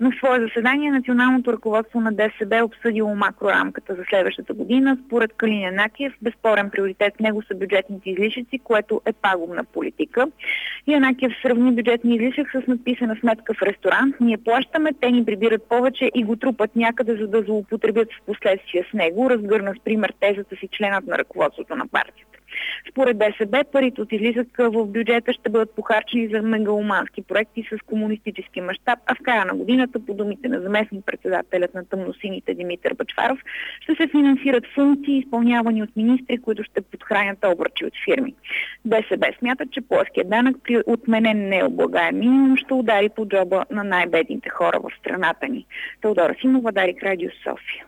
На свое заседание националното ръководство на ДСБ е обсъдило макрорамката за следващата година. Според Калин Янакиев, безспорен приоритет в него са бюджетните излишъци, което е пагубна политика. Янакиев сравни бюджетния излишък с надписана сметка в ресторант. Ние плащаме, те ни прибират повече и го трупат някъде, за да злоупотребят в последствие с него. Разгърна с пример тезата си членът на ръководството на партията. Според ДСБ, парите от излизъка в бюджета ще бъдат похарчени за мегаломански проекти с комунистически мащаб, а в края на годината, по думите на заместник-председателят на тъмносините Димитър Бъчваров, ще се финансират функции, изпълнявани от министри, които ще подхранят обръчи от фирми. ДСБ смятат, че плоският данък при отменен необлагаем минимум ще удари по джоба на най-бедните хора в страната ни. Теодора Симова, Дарик Радио, София.